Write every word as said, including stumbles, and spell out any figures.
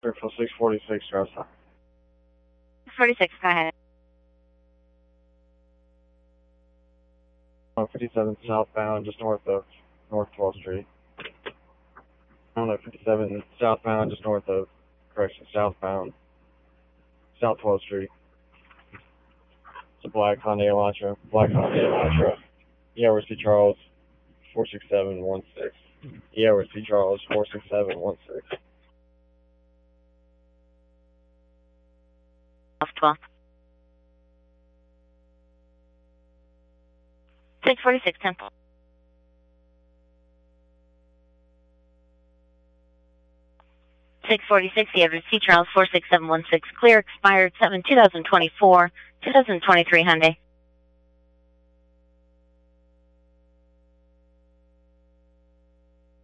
clear for six forty-six, drive south. six forty-six, go ahead. one fifty-seven southbound, just north of North twelfth Street. one fifty-seven southbound, just north of, correction, southbound, South twelfth Street. It's a black Hyundai Elantra, black Hyundai Elantra. Yeah, Whiskey Charles, four six seven one six. Yeah, Whiskey Charles, four six seven one six. Off twelfth. six forty-six, Temple. six forty-six, the average C. Charles, four six seven one six, clear, expired seven two thousand twenty-four, two thousand twenty-three Hyundai.